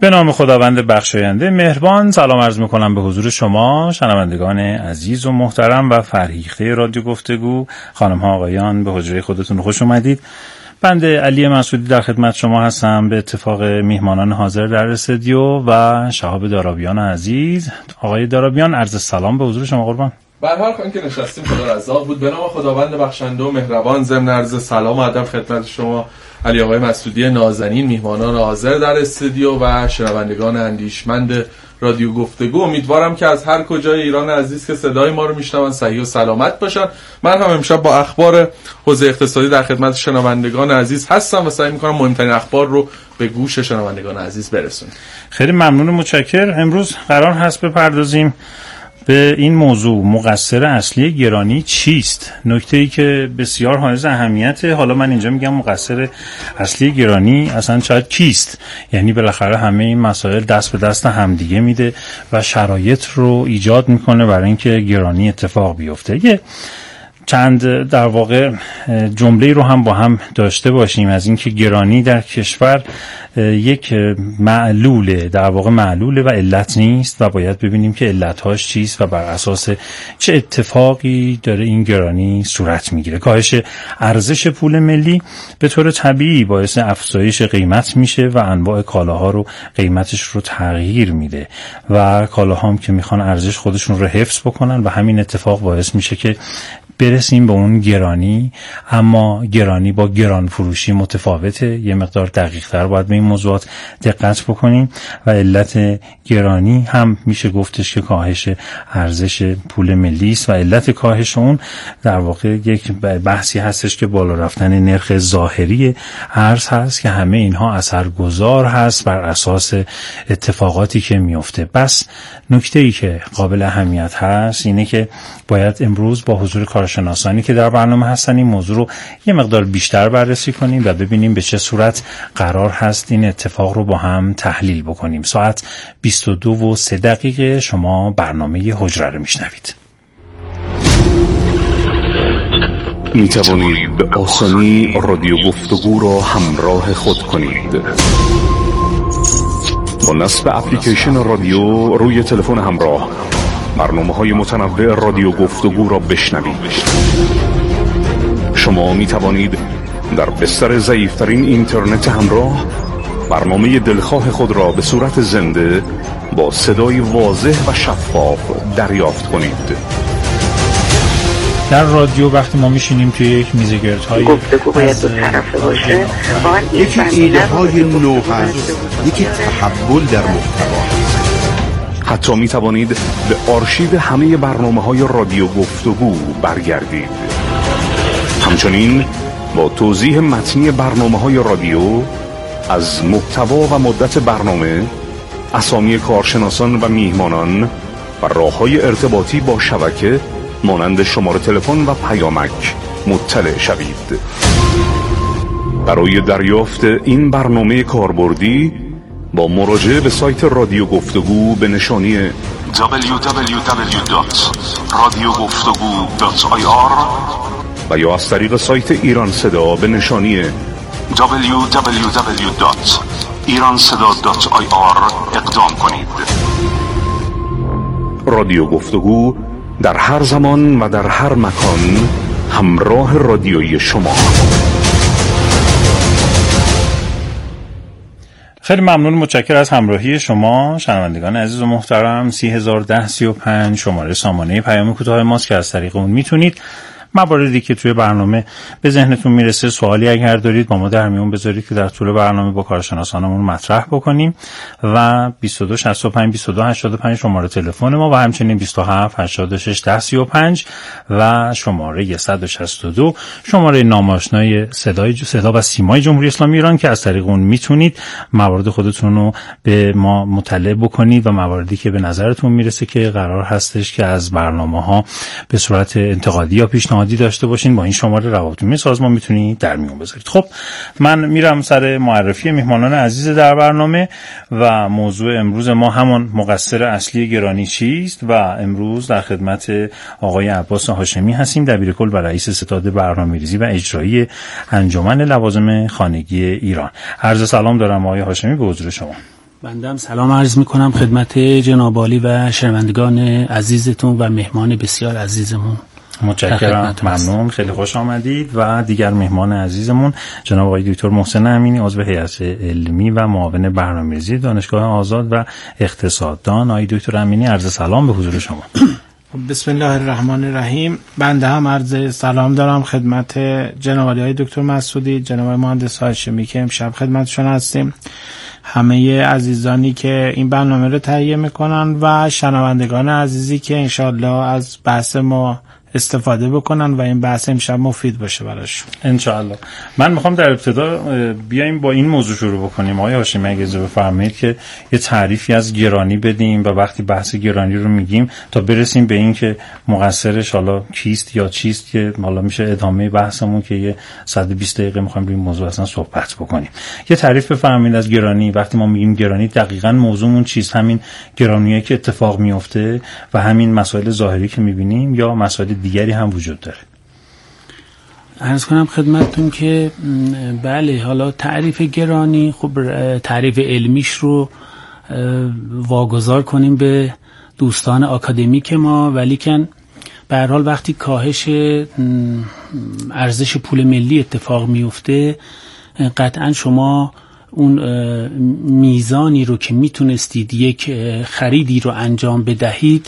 به نام خداوند بخشاینده مهربان، سلام عرض میکنم به حضور شما شنوندگان عزیز و محترم و فرهیخته رادیو گفتگو. خانم ها آقایان، به حجره خودتون خوش اومدید. بنده علی مسعودی در خدمت شما هستم به اتفاق میهمانان حاضر در استودیو و شهاب دارابیان عزیز. آقای دارابیان، عرض سلام به حضور شما قربان. به هر حال که نشستیم خدا رزاق بود. به نام خداوند بخشنده و مهربان، ضمن عرض سلام و ادب خدمت شما علی آقای مسعودی نازنین، میهمانان حاضر در استودیو و شنوندگان اندیشمند رادیو گفتگو. امیدوارم که از هر کجای ایران عزیز که صدای ما رو میشنون صحیح و سلامت باشن. من هم امشب با اخبار حوزه اقتصادی در خدمت شنوندگان عزیز هستم و سعی میکنم مهمترین اخبار رو به گوش شنوندگان عزیز برسونم. خیلی ممنون و متشکرم. امروز قرار هست بپردازیم به این موضوع: مقصر اصلی گرانی چیست؟ نکته‌ای که بسیار حائز اهمیته. حالا من اینجا میگم مقصر اصلی گرانی اصلا شاید کیست؟ یعنی بالاخره همه این مسائل دست به دست همدیگه میده و شرایط رو ایجاد میکنه برای اینکه گرانی اتفاق بیفته. یه چند در واقع جمله رو هم با هم داشته باشیم از اینکه گرانی در کشور یک معلوله، در واقع معلوله و علت نیست و باید ببینیم که علتهاش چیست و بر اساس چه اتفاقی داره این گرانی صورت میگیره. کاهش ارزش پول ملی به طور طبیعی باعث افزایش قیمت میشه و انواع کالاها رو قیمتش رو تغییر میده و کالاها هم که میخوان ارزش خودشون رو حفظ بکنن و همین اتفاق باعث میشه که برسیم به اون گرانی. اما گرانی با گران فروشی متفاوته. یه مقدار دقیق تر باید به این موضوعات دقت بکنیم و علت گرانی هم میشه گفتش که کاهش ارزش پول ملی است و علت کاهش اون در واقع یک بحثی هستش که بالا رفتن نرخ ظاهری ارز هست که همه اینها اثرگذار هست بر اساس اتفاقاتی که میفته. بس نکته‌ای که قابل اهمیت هست اینه که باید امروز با حضور کارشناسانی که در برنامه هستن این موضوع رو یه مقدار بیشتر بررسی کنیم و ببینیم به چه صورت قرار هست این اتفاق رو با هم تحلیل بکنیم. ساعت 22:03 شما برنامه حجره رو میشنوید. می توانید به آسانی رادیو گفتگو را همراه خود کنید. با نصب اپلیکیشن رادیو روی تلفن همراه برنامه‌های متنوع رادیو گفتگو را بشنوید. شما می توانید در بستر ضعیف‌ترین اینترنت همراه برنامه دلخواه خود را به صورت زنده با صدای واضح و شفاف دریافت کنید. در رادیو وقتی ما میشینیم توی یک میزگردهای گفتگو باید دو طرفه باشه. یکی ایده های نو هست، یکی تحول در محتوا. حتی می توانید به آرشیو همه برنامه‌های رادیو گفتگو برگردید. همچنین با توضیح متنی برنامه‌های رادیو از محتوا و مدت برنامه، اسامی کارشناسان و میهمانان و راه‌های ارتباطی با شبکه مانند شماره تلفن و پیامک مطلع شوید. برای دریافت این برنامه کاربردی با مراجعه به سایت رادیو گفتگو به نشانی www.radiogoftagu.ir و یا از طریق سایت ایران صدا به نشانی www.iranseda.ir اقدام کنید. رادیو گفتگو در هر زمان و در هر مکان همراه رادیویی شما. خیلی ممنون، متشکرم از همراهی شما شنوندگان عزیز و محترم. 301035 شماره سامانه پیام کوتاه ماست که از طریق اون میتونید مواردی که توی برنامه به ذهنتون میرسه، سوالی اگر دارید با ما در میون بذارید که در طول برنامه با کارشناسانمون مطرح بکنیم. و 2265 2285 شماره تلفن ما و همچنین 2786 1035 و شماره 162 شماره ناماشنای صدا و سیمای جمهوری اسلامی ایران که از طریق اون میتونید موارد خودتون رو به ما مطلع بکنید و مواردی که به نظرتون میرسه که قرار هستش که از برنامه‌ها به صورت انتقادی یا پیشنهادی داشته باشین با این شماره روابط سازمان میتونید در میون بذارید. خب من میرم سر معرفی میهمانان عزیز در برنامه و موضوع امروز ما همون مقصر اصلی گرانی چیست و امروز در خدمت آقای عباس هاشمی هستیم، دبیرکل و رئیس ستاد برنامه‌ریزی و اجرایی انجمن لوازم خانگی ایران. عرض سلام دارم آقای هاشمی به حضور شما. بنده سلام عرض میکنم خدمت جناب عالی و شنوندگان عزیزتون و مهمان بسیار عزیزمون. متشکرم، ممنون، خیلی خوش آمدید. و دیگر مهمان عزیزمون جناب آقای دکتر محسن امینی، عضو هیئت علمی و معاون برنامه‌ریزی دانشگاه آزاد و اقتصاددان. آقای دکتر امینی، عرض سلام به حضور شما. بسم الله الرحمن الرحیم. بنده هم عرض سلام دارم خدمت جناب عالی دکتر مسعودی، جناب مهندس هاشمی که امشب خدمتشون هستیم، همه عزیزانی که این برنامه رو تهیه میکنن و شنوندگان عزیزی که انشالله از بحث ما استفاده بکنن و این بحث امشب مفید باشه براشون انشالله. من میخوام در ابتدا بیایم با این موضوع شروع بکنیم. آقای هاشمی اگه اجازه بفرمایید که یه تعریفی از گرانی بدیم و وقتی بحث گرانی رو میگیم تا برسیم به این که مقصرش حالا کیست یا چیست، که حالا میشه ادامه بحثمون که یه 120 دقیقه میخوایم روی این موضوع اصلا صحبت بکنیم. یه تعریف بفرمایید از گرانی. وقتی ما میگیم گرانی دقیقاً موضوعمون چیست؟ همین گرانیه که اتفاق میفته و همین مسائل ظاهری که میبینیم یا مسائل دیگری هم وجود داره؟ عرض کنم خدمتتون که بله، حالا تعریف گرانی خب تعریف علمیش رو واگذار کنیم به دوستان آکادمیک ما، ولیکن به هر حال وقتی کاهش ارزش پول ملی اتفاق میفته، قطعا شما اون میزانی رو که میتونستید یک خریدی رو انجام بدهید،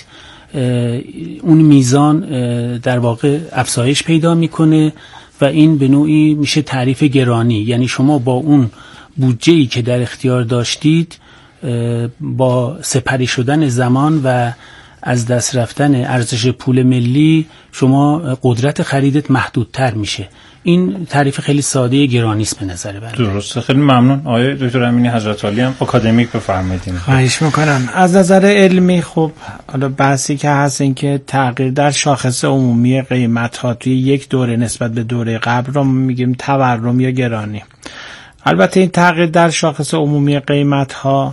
اون میزان در واقع افزایش پیدا میکنه و این به نوعی میشه تعریف گرانی. یعنی شما با اون بودجه‌ای که در اختیار داشتید، با سپری شدن زمان و از دست رفتن ارزش پول ملی، شما قدرت خریدت محدودتر میشه. این تعریف خیلی ساده گرانی است به نظر من. درسته، خیلی ممنون. آقای دکتر امینی حضرت عالی هم آکادمیک بفرمایید. خواهش میکنم. از نظر علمی خب حالا بحثی که هست این که تغییر در شاخص عمومی قیمت ها توی یک دوره نسبت به دوره قبل رو میگیم تورم یا گرانی. البته این تغییر در شاخص عمومی قیمت ها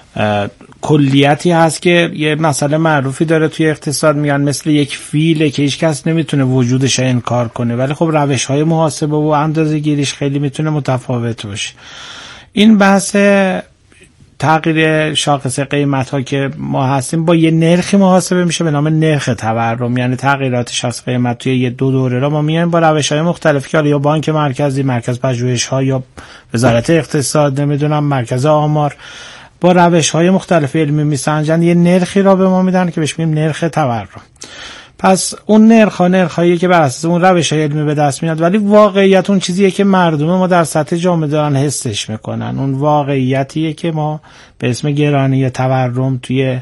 کلیتی هست که یه مسئله معروفی داره توی اقتصاد، میگن مثل یک فیله که هیچ کس نمیتونه وجودش انکار کنه، ولی خب روش های محاسبه و اندازه گیریش خیلی میتونه متفاوت باشه. این بحث تغییر شاخص قیمت ها که ما هستیم با یه نرخی محاسبه میشه به نام نرخ تورم، یعنی تغییرات شاخص قیمت توی یه دو دوره را ما میایم با روش های مختلفی که یا بانک مرکزی، مرکز پژوهش ها یا وزارت اقتصاد، نمیدونم مرکز آمار، با روش‌های مختلف علمی میسنجن، یه نرخی را به ما میدن که بهش میگیم نرخ تورم. پس اون نرخ‌هایی که بر اساس اون روش‌های علمی به دست میاد، ولی واقعیت اون چیزیه که مردم ما در سطح جامعه دارن حسش میکنن. اون واقعیتیه که ما به اسم گرانی یا تورم توی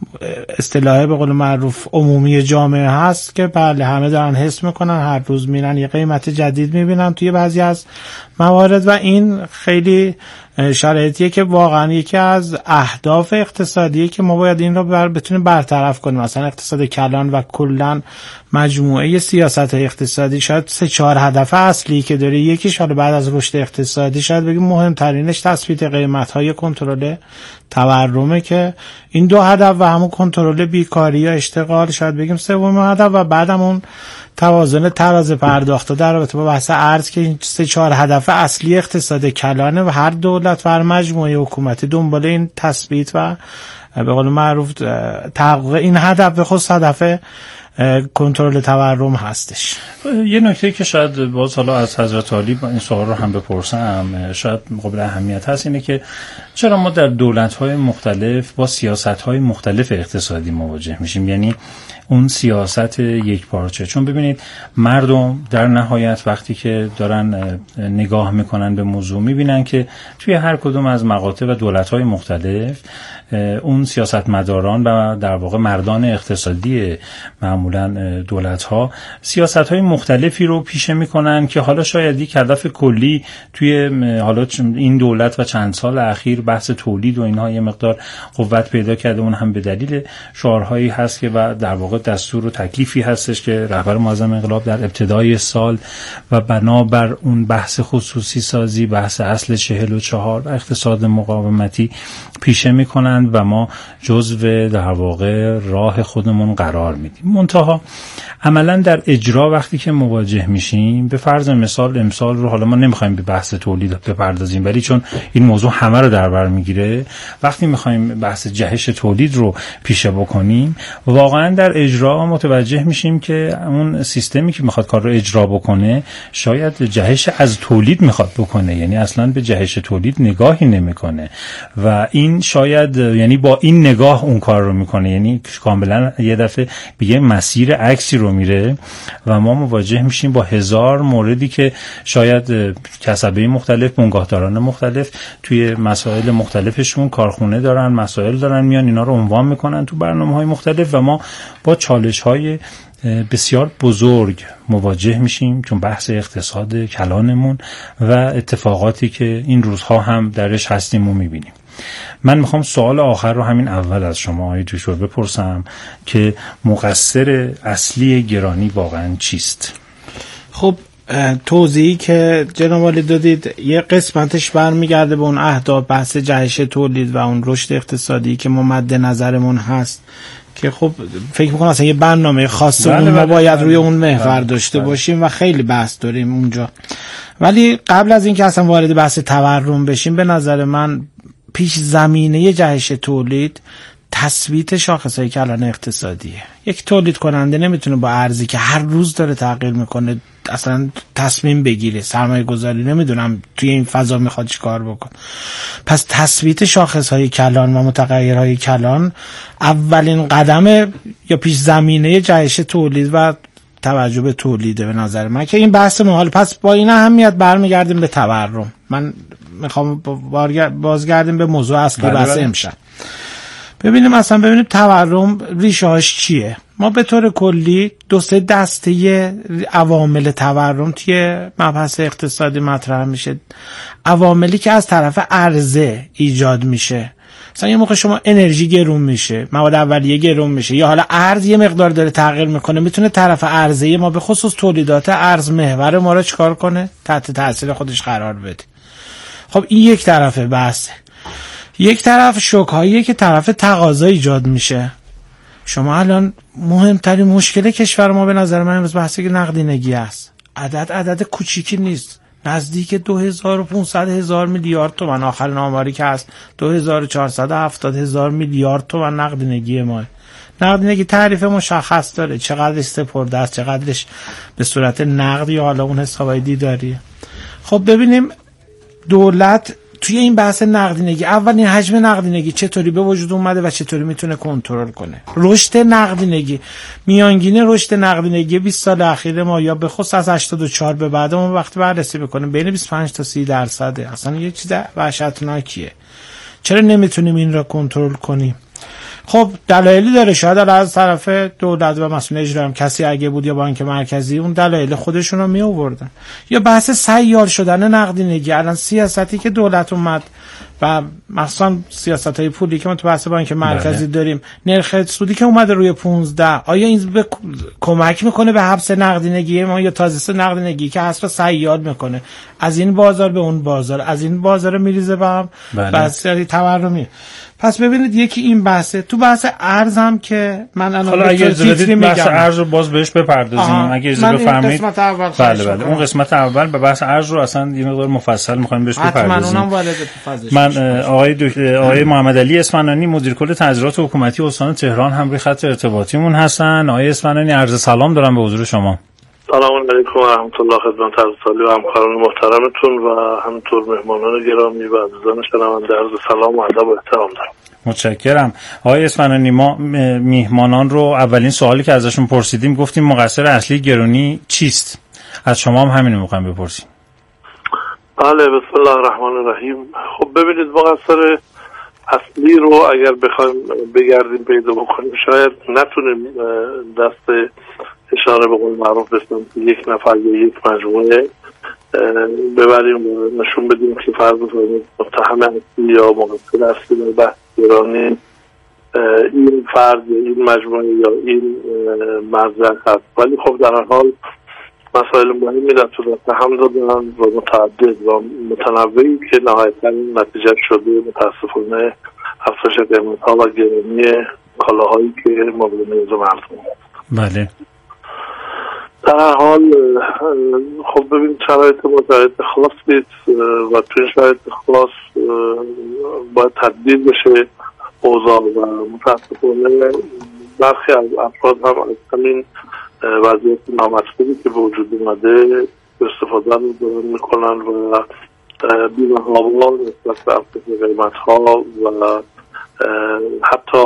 اصطلاح به قول معروف عمومی جامعه هست که بله همه دارن حس میکنن، هر روز میرن یه قیمت جدید میبینن توی بعضی از موارد و این خیلی شرایطیه که واقعا یکی از اهداف اقتصادیه که ما باید این رو بتونیم برطرف کنیم. مثلا اقتصاد کلان و کلان مجموعه سیاست اقتصادی شاید 3-4 هدف اصلی که داره، یکیش حالا بعد از رشد اقتصادی شاید بگیم مهمترینش تثبیت قیمت‌های کنترل تورمه که این دو هدف و همون کنترل بیکاری یا اشتغال شاید بگیم سوم هدف، و بعدم اون توازن تراز پرداخت در رابطه با بحث ارز که این 3-4 هدف اصلی اقتصاد کلانه و هر دولت و هر مجموعه حکومتی دنبال این تثبیت و به قول معروف تحقق این هدف به خصوص هدف کنترل تورم هستش. یه نکته که شاید باز حالا از حضرت عالی این سوال رو هم بپرسم، شاید قابل اهمیت هست، اینه که چرا ما در دولت‌های مختلف با سیاست‌های مختلف اقتصادی مواجه میشیم؟ یعنی اون سیاست یک پارچه. چون ببینید مردم در نهایت وقتی که دارن نگاه میکنن به موضوع میبینن که توی هر کدوم از مقاطع و دولت‌های مختلف اون سیاستمداران و در واقع مردان اقتصادی معمولا دولت‌ها سیاست‌های مختلفی رو پیشه میکنن که حالا شاید یک هدف کلی توی حالا این دولت و چند سال اخیر بحث تولید و اینها یه مقدار قوت پیدا کرده، اون هم به دلیل شعارهایی هست که و در واقع دستور و تکلیفی هستش که رهبر معظم انقلاب در ابتدای سال و بنابر اون بحث خصوصی سازی، بحث اصل 44 و اقتصاد مقاومتی پیشه میکنند و ما جزو در واقع راه خودمون قرار میدیم. منتها عملا در اجرا وقتی که مواجه میشیم، به فرض مثال امسال رو، حالا ما نمیخوایم به بحث تولید بپردازیم ولی چون این موضوع همه رو در بر میگیره، وقتی میخوایم بحث جهش تولید رو پیشه بکنیم، واقعا در اجرا متوجه میشیم که اون سیستمی که میخواد کار رو اجرا بکنه شاید جهش از تولید میخواد بکنه، یعنی اصلا به جهش تولید نگاهی نمیکنه و این شاید یعنی با این نگاه اون کار رو میکنه، یعنی کاملا یه دفعه به مسیر عکسی رو میره و ما مواجه میشیم با هزار موردی که شاید کسبه مختلف، بنگاهداران مختلف توی مسائل مختلفشون کارخونه دارن، مسائل دارن، میان اینا رو عنوان میکنن تو برنامه‌های مختلف و ما با چالش‌های بسیار بزرگ مواجه میشیم چون بحث اقتصاد کلانمون و اتفاقاتی که این روزها هم درش هستیم و میبینیم. من میخوام سوال آخر رو همین اول از شما آقای جوشور بپرسم که مقصر اصلی گرانی واقعا چیست؟ خب توضیحی که جناب عالی دادید یه قسمتش برمیگرده به اون اهداف بحث جهش تولید و اون رشد اقتصادی که ما مد نظرمون هست که خب فکر میکنم اصلا یه برنامه خاص ما باید روی اون محور داشته باشیم و خیلی بحث داریم اونجا. ولی قبل از اینکه اصلا وارد بحث تورم بشیم، به نظر من پیش زمینه جهش تولید تثبیت شاخصهای کلان اقتصادیه. یک تولید کننده نمیتونه با ارزی که هر روز داره تغییر میکنه اصلا تصمیم بگیره. سرمایه گذاری نمیدونم توی این فضا میخواد چی کار بکن. پس تثبیت شاخصهای کلان و متغیرهای کلان اولین قدم یا پیش زمینه جهش تولید و توجه به تولیده به نظر من که این بحث محال. پس با این اهمیت برمیگردیم به تورم. من میخوام بازگردیم به موضوع اصلی بحث امشب. ببینیم تورم ریشه هاش چیه. ما به طور کلی دو سه دسته عوامل تورم توی مبحث اقتصادی مطرح میشه. عواملی که از طرف عرضه ایجاد میشه، مثلا یه موقع شما انرژی گرون میشه، مواد اولیه گرون میشه، یا حالا ارز یه مقدار داره تغییر میکنه، میتونه طرف عرضه ما به خصوص تولیدات ارز محور ما رو چیکار کنه؟ تحت تاثیر خودش قرار بده. خب این یک طرف بحثه. یک طرف شوک‌هایی که طرف تقاضا ایجاد میشه. شما الان مهمترین مشکل کشور ما به نظر من امروز بحثی که نقدینگی است. عدد کوچیکی نیست. نزدیک 2500 میلیارد تومان آخرین آماری که هست 2470 میلیارد تومان نقدینگی ما. نقدینگی تعریف مشخص داره، چقدرش سپرده است، چقدرش به صورت نقد یا حالا اون حسابای دیداریه. خب ببینیم دولت توی این بحث نقدینگی اولین حجم نقدینگی چطوری به وجود اومده و چطوری میتونه کنترل کنه. رشد نقدینگی، میانگین رشد نقدینگی 20 سال اخیر ما یا به خصوص از 84 به بعد ما وقتی بررسی بکنیم بین 25 تا 30%. اصلا یه چیز وحشتناکیه. چرا نمیتونیم این را کنترل کنیم؟ خب دلایلی داره. شاید از طرف دولت و مسئول اجرایی هم کسی اگه بود یا بانک مرکزی اون دلایل خودشون رو می آوردن. یا بحث سیال شدن نقدینگی. الان سیاستی که دولت اومد و مثلا سیاست‌های پولی که ما تو بحث بانک مرکزی داریم، نرخ سودی که اومده روی 15، آیا این کمک میکنه به حبس نقدینگی ما یا تازه نقدینگی که اصلا سیال میکنه از این بازار به اون بازار، از این بازار میریزه به هم بحثی تورمی. پس ببینید یکی این بحثه. تو بحث ارز هم که من حالا اگه اجازه بحث ارز رو باز بهش بپردازیم، اگه اجازه بفرمایید. بله اون قسمت اول به بحث ارز رو اصلا یه مقدار مفصل می‌خوایم بهش بپردازیم. من آقای محمد علی اصفهانی مدیر کل تظاهرات حکومتی استان تهران هم روی خط ارتباطیمون هستن. آقای اصفهانی عرض سلام دارم به حضور شما. سلام علیکم و رحمت الله خدمت حضرت و همکاران محترمتون و همینطور مهمانان گرامی و عزیزان شنونده عرض سلام و ادب و احترام دارم. متشکرم. آقای اصفهانی، ما میهمانان رو اولین سوالی که ازشون پرسیدیم گفتیم مقصر اصلی گرانی چیست؟ از شما هم همین رو می‌خوایم بپرسیم. بله، بسم الله الرحمن الرحیم. خب ببینید مقصر اصلی رو اگر بخوایم بگردیم پیدا بکنیم شاید نتونیم دست اشاره به قول معروف بسیم یک نفر یا یک مجموعه ببریم و نشون بدیم که فرض کنیم متهم اصلی یا مقصر اصلی در بحث گرانی این فرد یا این مجموعه یا این مرجع هست. ولی خب در حال مسائل مهمی در طول هم دادن و متعدد و متنوعی که نهایتاً نتیجه شده متاسفانه افزایش قیمت‌ها و گرانی کالاهایی که مورد نیاز مردم. بله. در هر حال خب ببین شرایط ما شرایط خاص نیست و توی شرایط خاص باید تدبیر بشه اوضاع و متاسفانه برخی از افراد هم از همین وضعیت نامطلوبی که به وجود اومده استفاده رو دارن میکنن و بی‌محابا نسبت به افزایش قیمت‌ها و حتی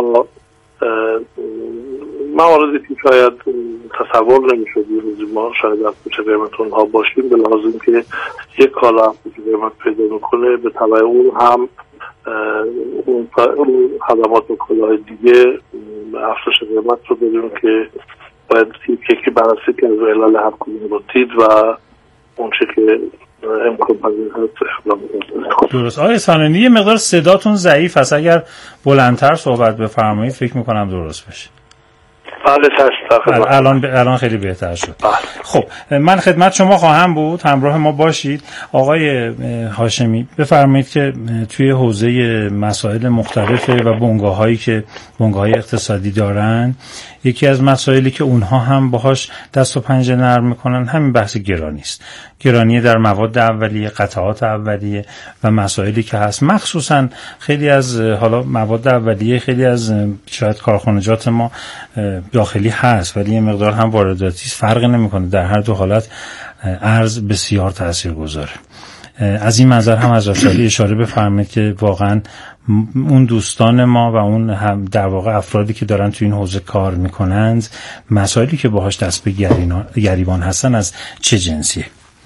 مواردی که شاید تصور نمی‌شد یه روزی ما شاید افزایش قیمت اونها باشیم به لحاظ اینکه یک کالا افزایش قیمت پیدا میکنه به تبع اون هم اون خدمات و کالای دیگه افزایش قیمت رو بدون که باید یکی بررسی که از علل هر کدوم رو دید و اون چه که امکان پذیر هست اقدام کنید. درست. آقای سانانی یه مقدار صداتون ضعیف هست، اگر بلندتر صحبت بفرمایید فکر میکنم درست بشه. بله الان خیلی بهتر شد. خب من خدمت شما خواهم بود، همراه ما باشید. آقای هاشمی بفرمایید که توی حوزه مسائل مختلفه و بنگاه‌هایی که بنگاه‌های اقتصادی دارن، یکی از مسائلی که اونها هم باهاش دست و پنجه نرم میکنن همین بحث گرانی است. گرانی در مواد اولیه، قطعات اولیه و مسائلی که هست، مخصوصا خیلی از حالا مواد اولیه خیلی از شاید کارخانجات ما داخلی هست ولی یه مقدار هم وارداتی است، فرق نمیکنه. در هر دو حالت ارز بسیار تاثیرگذاره. از این منظر هم از رسالی اشاره بفرمایید که واقعا اون دوستان ما و اون هم در واقع افرادی که دارن تو این حوزه کار میکنند مسائلی که باهاش دست به گریبان هستن از چه جنسیه؟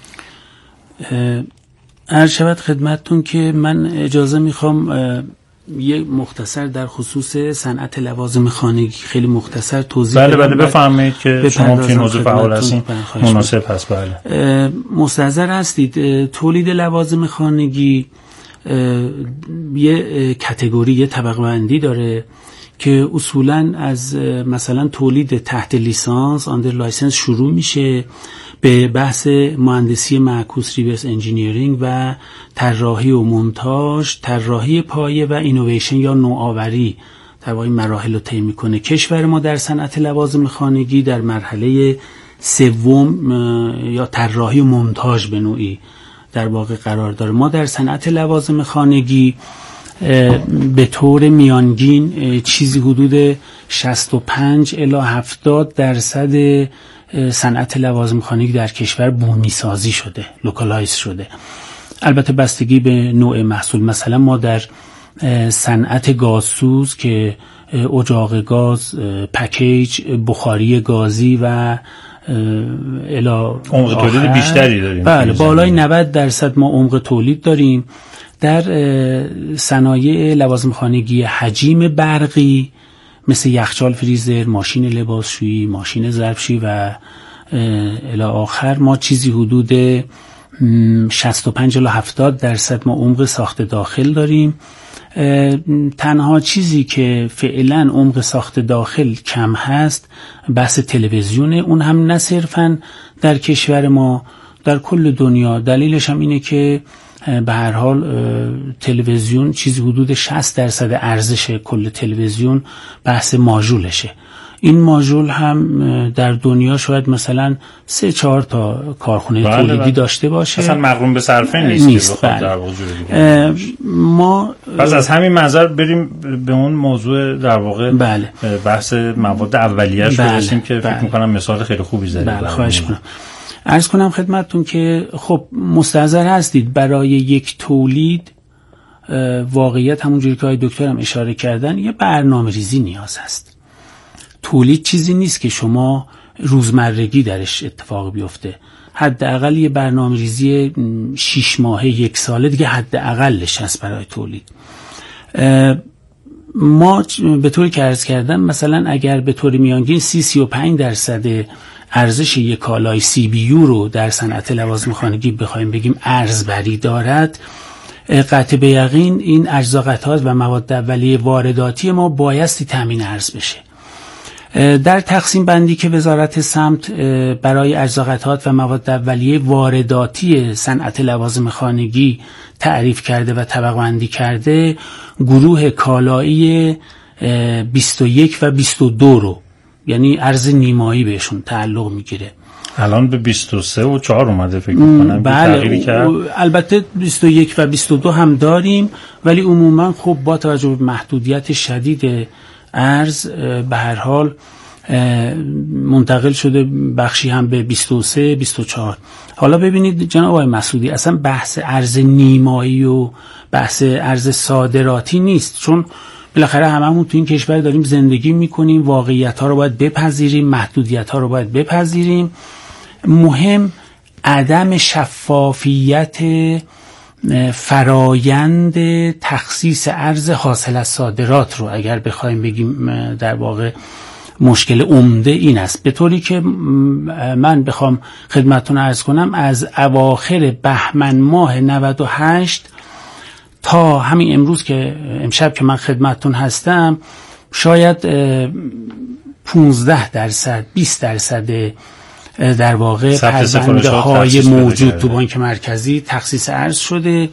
عرض شود خدمتتون که من اجازه میخوام یه مختصر در خصوص صنعت لوازم خانگی خیلی مختصر توضیح بدم. بله بفرمایید که شما که این موضوع فعال هستین مناسب هست. بله مستحضر هستید تولید لوازم خانگی یه کاتگوری، یه طبقه بندی داره که اصولاً از مثلا تولید تحت لیسانس آندر لایسنس شروع میشه به بحث مهندسی معکوس ریورس انجینیرینگ و طراحی و مونتاژ، طراحی پایه و اینویشن یا نوآوری در واقع مراحل رو طی میکنه. کشور ما در صنعت لوازم خانگی در مرحله سوم یا طراحی و مونتاژ به نوعی در واقع قرار داره. ما در صنعت لوازم خانگی به طور میانگین چیزی حدود 65 الی 70% صنعت لوازم خانگی در کشور بومی سازی شده، لوکالایز شده. البته بستگی به نوع محصول. مثلا ما در صنعت گازسوز که اجاق گاز، پکیج، بخاری گازی و عمق تولید بیشتری داریم. بله بالای 90% ما عمق تولید داریم. در صنایع لوازم خانگی حجیم برقی مثل یخچال، فریزر، ماشین لباسشویی، ماشین ظرفشویی و الی آخر ما چیزی حدود 65 الی 70% ما عمق ساخت داخل داریم. تنها چیزی که فعلا عمق ساخت داخل کم هست بحث تلویزیونه، اون هم نه صرفا در کشور ما، در کل دنیا. دلیلش هم اینه که به هر حال تلویزیون چیزی حدود 60% ارزش کل تلویزیون بحث ماژولشه. این ماژول هم در دنیا شاید مثلا 3-4 تا کارخونه تولیدی داشته باشه، اصلا مقرون به صرفه نیست که بخواد در وجود ما پس از همین منظر بریم به اون موضوع در واقع بحث مواد اولیه‌اش برسیم که فکر می‌کنم مثال خیلی خوبی زدید. خواهش می‌کنم. عرض کنم خدمتتون که خب مستحضر هستید برای یک تولید واقعیت همونجوری که آقای دکتر هم اشاره کردن یه برنامه‌ریزی نیاز هست. تولید چیزی نیست که شما روزمرگی درش اتفاق بیفته. حداقل یه برنامه‌ریزی 6 ماهه 1 ساله دیگه حداقلش هست برای تولید. ما به طوری که عرض کردم مثلا اگر به طور میانگین 35% ارزش یک کالای CBU رو در صنعت لوازم خانگی بخوایم بگیم ارزبری دارد، قطع به یقین این اجزا قطعات و مواد اولیه وارداتی ما بایستی تامین ارز بشه. در تقسیم بندی که وزارت سمت برای اجزا قطعات و مواد اولیه وارداتی صنعت لوازم خانگی تعریف کرده و طبقه بندی کرده، گروه کالایی 21 و 22 رو یعنی ارز نیمایی بهشون تعلق میگیره. الان به 23 و 4 اومده فکر می‌کنم. بله البته 21 و 22 هم داریم، ولی عموما خب با توجه به محدودیت شدید ارز به هر حال منتقل شده بخشی هم به 23 24. حالا ببینید جناب آقای مسعودی، اصلا بحث ارز نیمایی و بحث ارز صادراتی نیست، چون بالاخره هممون تو این کشور داریم زندگی میکنیم، واقعیت‌ها رو باید بپذیریم، محدودیت‌ها رو باید بپذیریم. مهم عدم شفافیت فرایند تخصیص ارز حاصل از صادرات رو اگر بخوایم بگیم در واقع مشکل عمده این است. به طوری که من بخوام خدمتتون عرض کنم از اواخر بهمن ماه 98 تا همین امروز که امشب که من خدمتتون هستم شاید 15% 20% در واقع پرونده های موجود تو بانک مرکزی تخصیص ارز شده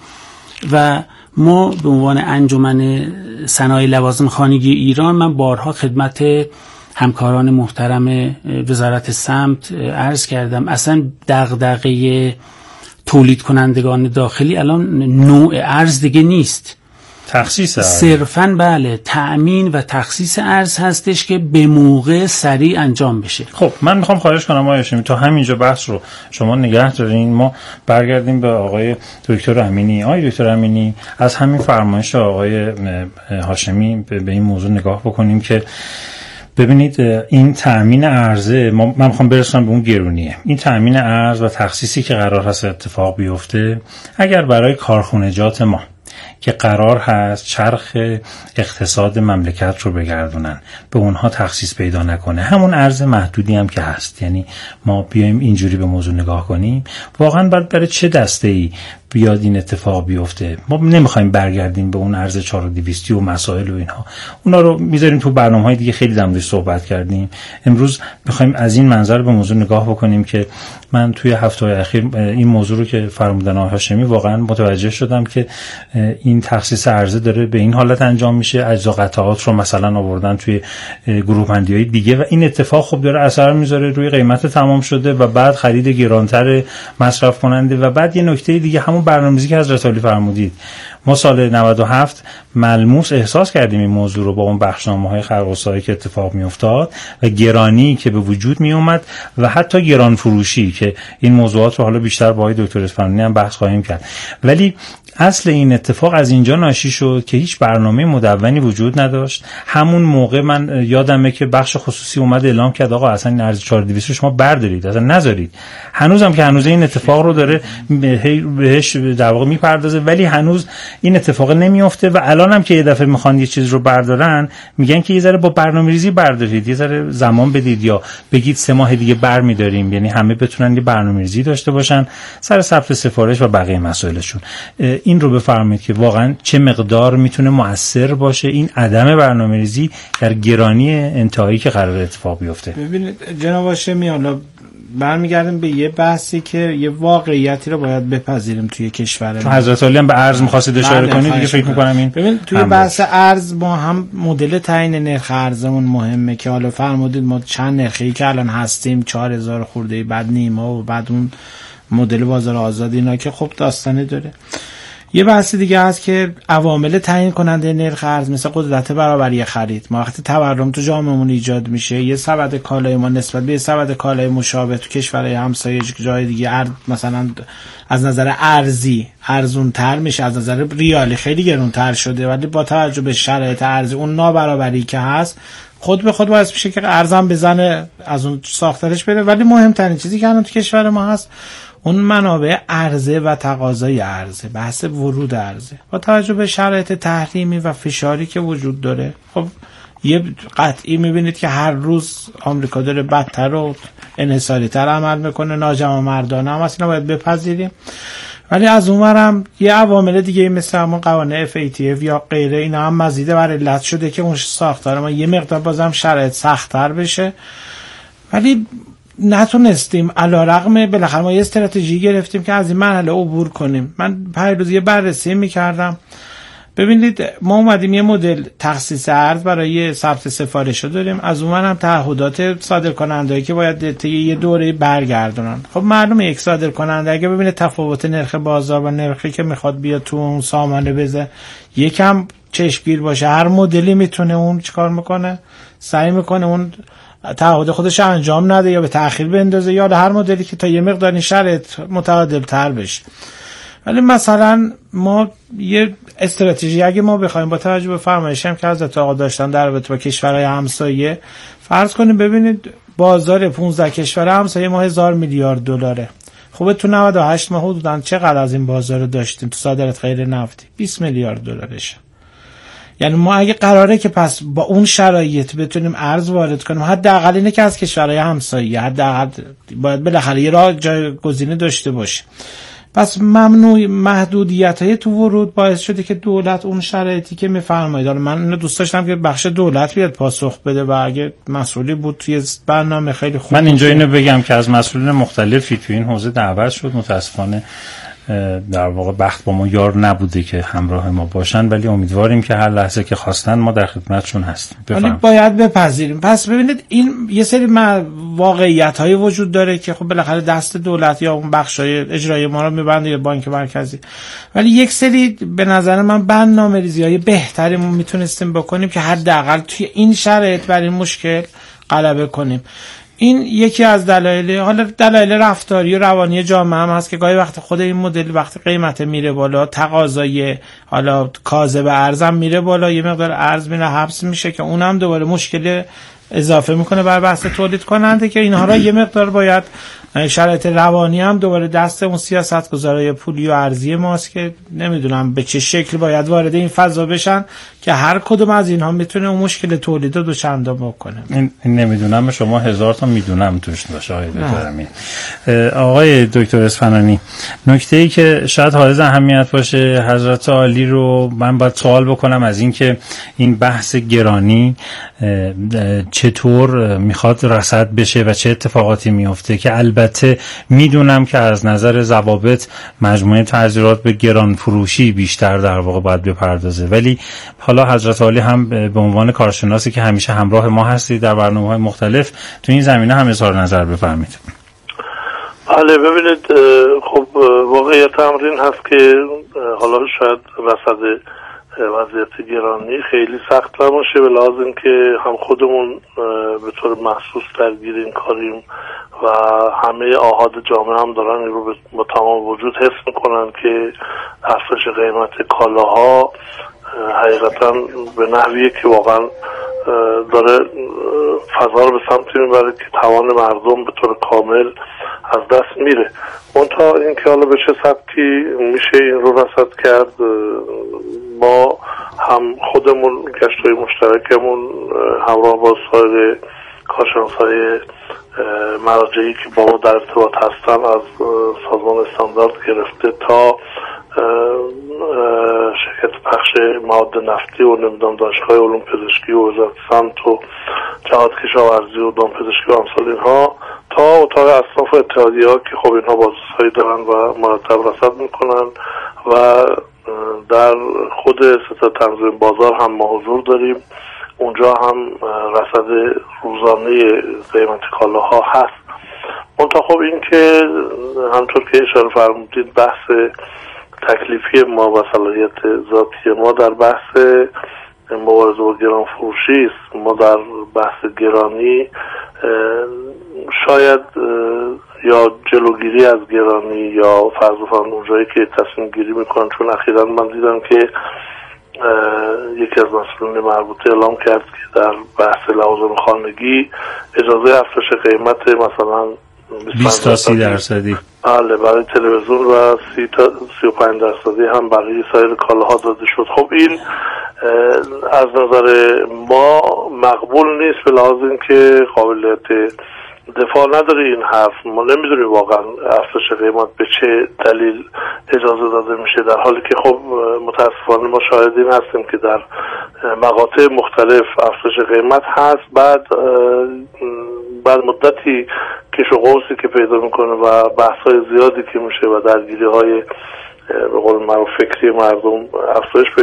و ما به عنوان انجمن صنایع لوازم خانگی ایران من بارها خدمت همکاران محترم وزارت سمت عرض کردم، اصلا دغدغه تولید کنندگان داخلی الان نوع ارز دیگه نیست، تخصیص ارز صرفاً بله تأمین و تخصیص ارز هستش که به موقع سریع انجام بشه. خب من میخوام خواهش کنم آقای هاشمی تا همینجا بحث رو شما نگه دارین، ما برگردیم به آقای دکتر امینی. آقای دکتر امینی از همین فرمایش آقای هاشمی به این موضوع نگاه بکنیم که ببینید این تأمین ارزه من میخوام برسونم به اون گرونیه. این تأمین ارز و تخصیصی که قرار هست اتفاق بیفته اگر برای کارخونجات ما که قرار هست چرخ اقتصاد مملکت رو بگردونن به اونها تخصیص پیدا نکنه، همون ارز محدودی هم که هست، یعنی ما بیایم اینجوری به موضوع نگاه کنیم واقعا برای چه دسته‌ای بیاد این اتفاق بیفته. ما نمیخوایم برگردیم به اون ارز 4200 و مسائل و اینها، اونا رو میذاریم تو برنامه‌های دیگه، خیلی در موردش صحبت کردیم. امروز میخوایم از این منظر به موضوع نگاه بکنیم که من توی هفته‌های اخیر این موضوع رو که فرمودن آقای هاشمی واقعا متوجه شدم که این تخصیص ارزه داره به این حالت انجام میشه. اجزا قطعات رو مثلا آوردن توی گروه بندی‌های دیگه و این اتفاق خب داره اثر میذاره روی قیمت تمام شده و بعد خرید گرانتر مصرف کننده. و بعد یه نکته دیگه همون برنامه‌ریزی که حضرت عالی فرمودید، ما سال 97 ملموس احساس کردیم این موضوع رو با اون بخشنامه‌های خرق‌وسایی که اتفاق میافتاد و گرانی که به وجود می اومد و حتی گران فروشی که این موضوعات رو حالا بیشتر با آقای دکتر اصفهانی هم بحث خواهیم کرد. ولی اصل این اتفاق از اینجا ناشی شد که هیچ برنامه مدونی وجود نداشت. همون موقع من یادمه که بخش خصوصی اومد اعلام کرد آقا اصلا این ارز 4200 رو شما بردارید، اصلا نذارید. هنوزم که هنوز این اتفاق رو داره بهش در واقع میپردازه، ولی هنوز این اتفاق نمیفته و الان هم که یه دفعه میخوان یه چیز رو بردارن میگن که یه ذره با برنامه‌ریزی بردارید، یه ذره زمان بدید یا بگید 3 ماه دیگه برمی‌داریم، یعنی همه بتونن یه برنامه‌ریزی داشته باشن سر ثبت سفارش و بقیه مسائلشون. این رو بفرمایید که واقعا چه مقدار میتونه مؤثر باشه این عدم برنامه‌ریزی در گرانی انتهایی که قرار اتفاق بیفته. ببینید جناب هاشمی، حالا برمیگردیم به یه بحثی که یه واقعیتی رو باید بپذیریم توی کشور ما. حضرت عالی هم به ارز می‌خواستید اشاره کنید دیگه، فکر می‌کنم این ببین توی بحث ارز ما هم مدل تعیین نرخ ارزمون مهمه که حالا فرمودید ما چند نرخی که الان هستیم 4000 خورده، بعد نیما و بعد اون مدل بازار آزاد، اینا که خب داستانی داره. یه بحث دیگه هست که عوامل تعیین کننده نرخ ارز مثل قدرت برابری خرید. ما وقتی تورم تو جامعهمون ایجاد میشه، یه سبد کالای ما نسبت به یه سبد کالای مشابه تو کشورهای همسایه جای دیگه مثلا از نظر ارزی ارزونتر میشه، از نظر ریالی خیلی گرونتر شده، ولی با توجه به شرایط ارزی اون نابرابری که هست خود به خود باعث میشه که ارزم بزنه، از اون ساختارش بره. ولی مهمترین چیزی که الان تو کشور ما هست اون منابع عرضه و تقاضای عرضه، بحث ورود عرضه با توجه به شرایط تحریمی و فشاری که وجود داره. خب یه قطعی میبینید که هر روز آمریکا داره بدتر و انحصاری‌تر عمل میکنه، ناجوانمردانه هم اصلا باید بپذیریم. ولی از اونورم یه عوامل دیگه مثل همون قوانین FATF یا غیره اینا هم مزید بر علت شده که اون ساختار ما یه مقدار بازم شرایط سخت‌تر بشه. ولی نتونستیم علیرغم بالاخره ما یه استراتژی گرفتیم که از این مرحله عبور کنیم. من پیروز یه بررسی میکردم ببینید ما اومدیم یه مدل تخصیص ارز برای ثبت سفارش رو داریم، از اون هم تعهدات صادرکننده‌ای که باید طی یه دوره برگردونن. خب معلومه یک صادرکننده اگه ببینه تفاوت نرخ بازار و نرخی که میخواد بیاد تو اون سامانه بذاره یکم چشمگیر باشه، هر مدلی میتونه اون چیکار میکنه، سعی میکنه اون تعهد خودش انجام نده یا به تأخیر بندازه یا هر مدلی که تا یه مقدار این شرط متعادل تر بشه. ولی مثلا ما یه استراتژی اگه ما بخوایم با توجه به فرمایشی هم که حضرت آقا داشتن در رابطه با کشورهای همسایه، فرض کنیم ببینید بازار 15 کشور همسایه ما 1000 میلیارد دلاره. خب تو 98 ما حدوداً چقدر از این بازار داشتیم تو صادرات غیر نفتی؟ 20 میلیارد دلارشه. یعنی ما اگه قراره که پس با اون شرایط بتونیم ارز وارد کنیم، حداقل اینه که از کشورهای همسایه حداقل باید بالاخره یه راه جایگزینی داشته باشه. پس ممنوع محدودیت‌های تو ورود باعث شده که دولت اون شرایطی که می‌فرمایید، من اینو دوست داشتم که بخش دولت بیاد پاسخ بده و اگه مسئولی بود توی برنامه خیلی خوب. من اینجا اینو بگم که از مسئولین مختلفی تو این حوزه دعوت شد، متاسفانه در واقع بخت با ما یار نبوده که همراه ما باشن، ولی امیدواریم که هر لحظه که خواستن ما در خدمتشون هستیم. ولی باید بپذیریم. پس ببینید این یه سری واقعیت‌های وجود داره که خب بالاخره دست دولت یا اون بخشای اجرایی ما رو می‌بنده یا بانک مرکزی، ولی یک سری به نظر من برنامه‌ریزی‌های بهتری ما میتونستیم بکنیم که حداقل توی این شرایط بر این مشکل غلبه کنیم. این یکی از دلایل، حالا دلایل رفتاری و روانی جامعه هم هست که گاهی وقت خود این مدل وقتی قیمت میره بالا، تقاضای حالا کاذب ارزم میره بالا، یه مقدار ارز میره حبس میشه که اونم دوباره مشکل اضافه میکنه بر بحث تولید کننده که اینها را یه مقدار باید شرایط روانی هم دوباره دست اون سیاستگزارای پولی و ارزی ماست که نمیدونم به چه شکل باید وارد این فضا بشن که هر کدوم از اینها میتونه اون مشکل تولید رو دوچندان بکنه. این نمیدونم، شما 1000 تا میدونم توش باشه آقای دکتر اصفهانی. نکته‌ای که شاید حائز اهمیت باشه، حضرت عالی رو من باید سوال بکنم از این که این بحث گرانی چطور میخواد رصد بشه و چه اتفاقاتی میفته، که البته میدونم که از نظر ضوابط مجموعه تعزیرات به گران فروشی بیشتر در واقع باید بپردازه، ولی حالا حضرت عالی هم به عنوان کارشناسی که همیشه همراه ما هستید در برنامه‌های مختلف تو این زمینه هم اظهار نظر بفرمایید. بله ببینید، خب واقعیت تمرین هست که حالا شاید رصد وضعیت گرانی خیلی سخت نباشه، به لحاظ این که هم خودمون به طور مخصوص درگیر این کاریم و همه آحاد جامعه هم دارن این رو با تمام وجود حس میکنن که افزایش قیمت کالاها حقیقتا به نحویه که واقعا داره فضا رو به سمتی میبره که توان مردم به طور کامل از دست میره. منتها این که حالا به چه سبکی میشه این رو رصد کرد، ما هم خودمون گشت‌های مشترکمون همراه با سایر کارشناسای مراجعی که با ما در ارتباط هستن، از سازمان استاندارد گرفته تا شرکت پخش مواد نفتی و نمیدونم دانشگاه علوم پزشکی و وزارت سمت و جهاد کشاورزی و دامپزشکی و امثال اینها، تا اتاق اصناف و اتحادیه‌ها که خب اینها بازرسایی دارن و مرتب رصد میکنن و در خود ستاد تنظیم بازار هم ما حضور داریم. اونجا هم رصد روزانه قیمت کالاها هست. منتها خب این که همطور که اشاره فرمودید بحث تکلیفی ما و صلاحیت ذاتی ما در بحث مبارزه با گران فروشی است. ما در بحث گرانی شاید یا جلوگیری از گرانی یا فرض بفرمایید اونجایی که تصمیم گیری میکنن، چون اخیراً من دیدم که یکی از مسئولین مربوطه اعلام کرد که در بحث لوازم خانگی اجازه افزایش قیمت مثلا 20 تا 30%. بله، برای تلویزیون و 30 تا 35% هم برای سایر کالاها داده شد. خب این از نظر ما مقبول نیست، به لحاظ این که قابلیت دفاع نداره این حرف. ما نمیدونیم واقعا افزایش قیمت به چه دلیل اجازه داده میشه، در حالی که خب متاسفانه ما شاهدین هستیم که در مقاطع مختلف افزایش قیمت هست، بعد مدتی کش و قوسی که پیدا میکنه و بحث‌های زیادی که میشه و درگیری‌های به قول معروف فکری مردم افزایش